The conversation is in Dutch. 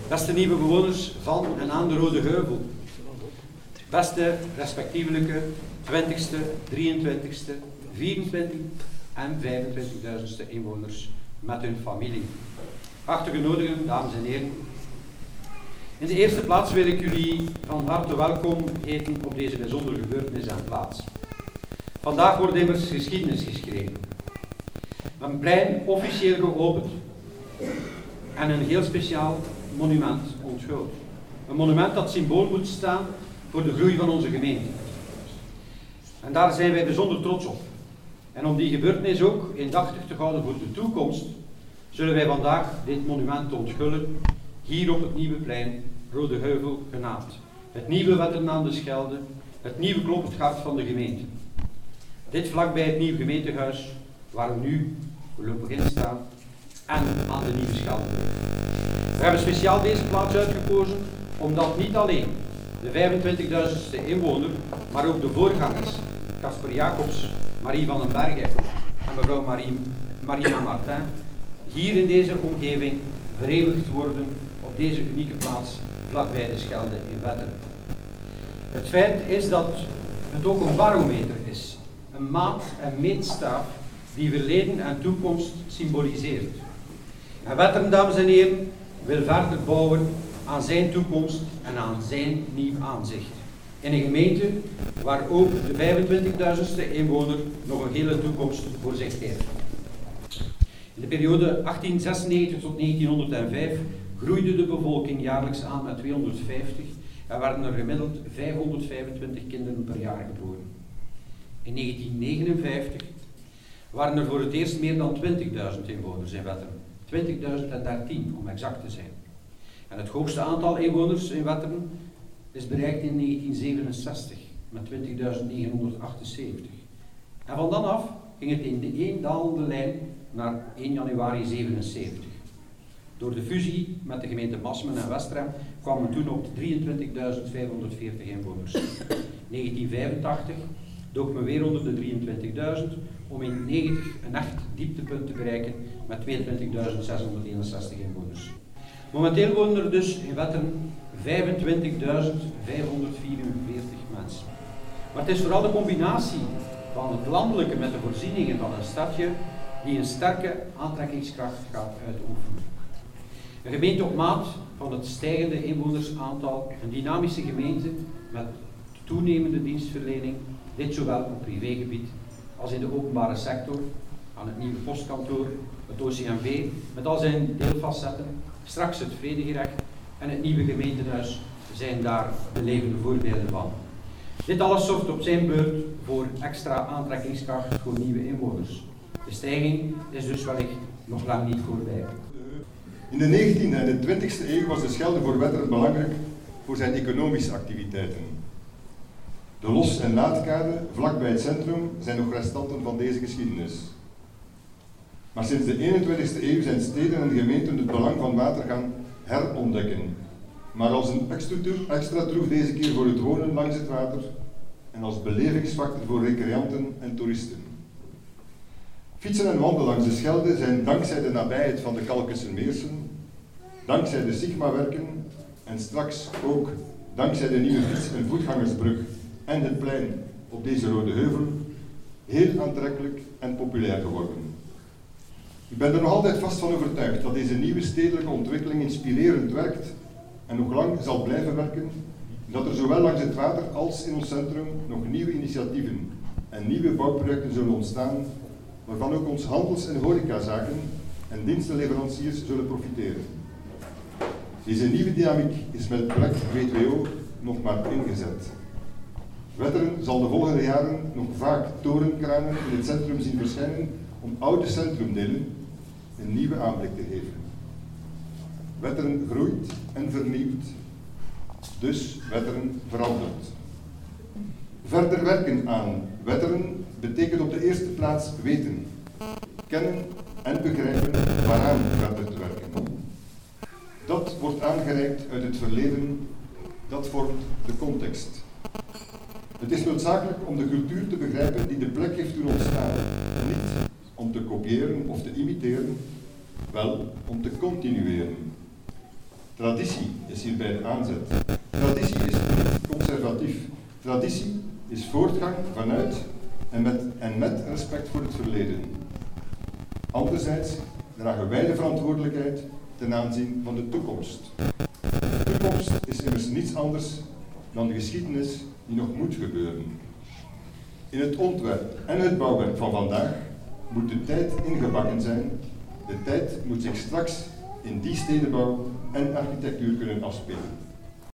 Beste nieuwe bewoners van en aan de Rode Heuvel. Beste respectievelijke 20ste, 23ste, 24 en 25.000ste inwoners met hun familie. Geachte genodigden, dames en heren. In de eerste plaats wil ik jullie van harte welkom heten op deze bijzondere gebeurtenis en plaats. Vandaag wordt immers geschiedenis geschreven. Een plein officieel geopend en een heel speciaal monument onthuld. Een monument dat symbool moet staan voor de groei van onze gemeente. En daar zijn wij bijzonder trots op. En om die gebeurtenis ook indachtig te houden voor de toekomst, zullen wij vandaag dit monument onthullen, hier op het nieuwe plein, Rode Heuvel genaamd. Het nieuwe Wetteren aan de Schelde, het nieuwe kloppend hart van de gemeente. Dit vlakbij het nieuwe gemeentehuis, waar we nu voorlopig in staan, en aan de nieuwe Schelde. We hebben speciaal deze plaats uitgekozen, omdat niet alleen de 25.000ste inwoner, maar ook de voorgangers, Casper Jacobs, Marie van den Berge en mevrouw Marina Martin, hier in deze omgeving vereeuwigd worden op deze unieke plaats vlakbij de Schelde in Wetteren. Het feit is dat het ook een barometer is, een maat- en meetstaaf die verleden en toekomst symboliseert. En Wetteren, dames en heren, wil verder bouwen aan zijn toekomst en aan zijn nieuw aanzicht. In een gemeente waar ook de 25.000ste inwoner nog een hele toekomst voor zich heeft. In de periode 1896 tot 1905 groeide de bevolking jaarlijks aan met 250 en werden er gemiddeld 525 kinderen per jaar geboren. In 1959 waren er voor het eerst meer dan 20.000 inwoners in Wetteren. 20.013 om exact te zijn. En het hoogste aantal inwoners in Wetteren is bereikt in 1967 met 20.978. En van dan af ging het in de eendalende lijn naar 1 januari 77. Door de fusie met de gemeente Masmen en Westrem kwamen we toen op 23.540 inwoners. In 1985 dook men weer onder de 23.000 om in 90 een echt dieptepunt te bereiken met 22.661 inwoners. Momenteel wonen er dus in Wetteren 25.544 mensen. Maar het is vooral de combinatie van het landelijke met de voorzieningen van een stadje die een sterke aantrekkingskracht gaat uitoefenen. Een gemeente op maat van het stijgende inwonersaantal, een dynamische gemeente met toenemende dienstverlening, dit zowel op privégebied als in de openbare sector, aan het nieuwe postkantoor, het OCMW met al zijn deelfacetten, straks het vredegerecht en het nieuwe gemeentehuis zijn daar de levende voorbeelden van. Dit alles zorgt op zijn beurt voor extra aantrekkingskracht voor nieuwe inwoners. De stijging is dus wellicht nog lang niet voorbij. In de 19e en de 20e eeuw was de Schelde voor Wetteren belangrijk voor zijn economische activiteiten. De Los- en Laadkade, vlakbij het centrum, zijn nog restanten van deze geschiedenis. Maar sinds de 21e eeuw zijn steden en gemeenten het belang van water gaan herontdekken. Maar als een extra troef deze keer voor het wonen langs het water en als belevingsfactor voor recreanten en toeristen. Fietsen en wandelen langs de Schelde zijn dankzij de nabijheid van de Kalkense Meersen, dankzij de Sigma-werken en straks ook dankzij de nieuwe fiets- en voetgangersbrug en het plein op deze Rode Heuvel heel aantrekkelijk en populair geworden. Ik ben er nog altijd vast van overtuigd dat deze nieuwe stedelijke ontwikkeling inspirerend werkt en nog lang zal blijven werken, dat er zowel langs het water als in ons centrum nog nieuwe initiatieven en nieuwe bouwprojecten zullen ontstaan, waarvan ook onze handels- en horecazaken en dienstenleveranciers zullen profiteren. Deze nieuwe dynamiek is met het project W2O nog maar ingezet. Wetteren zal de volgende jaren nog vaak torenkranen in het centrum zien verschijnen om oude centrumdelen een nieuwe aanblik te geven. Wetteren groeit en vernieuwt, dus Wetteren verandert. Verder werken aan Wetteren betekent op de eerste plaats weten, kennen en begrijpen waaraan verder te werken. Dat wordt aangereikt uit het verleden, dat vormt de context. Het is noodzakelijk om de cultuur te begrijpen die de plek heeft doen ontstaan, niet om te kopiëren of te imiteren, wel om te continueren. Traditie is hierbij de aanzet. Traditie is niet conservatief. Traditie is voortgang vanuit en met respect voor het verleden. Anderzijds dragen wij de verantwoordelijkheid ten aanzien van de toekomst. De toekomst is immers niets anders dan de geschiedenis die nog moet gebeuren. In het ontwerp en het bouwwerk van vandaag moet de tijd ingebakken zijn. De tijd moet zich straks in die stedenbouw en architectuur kunnen afspelen.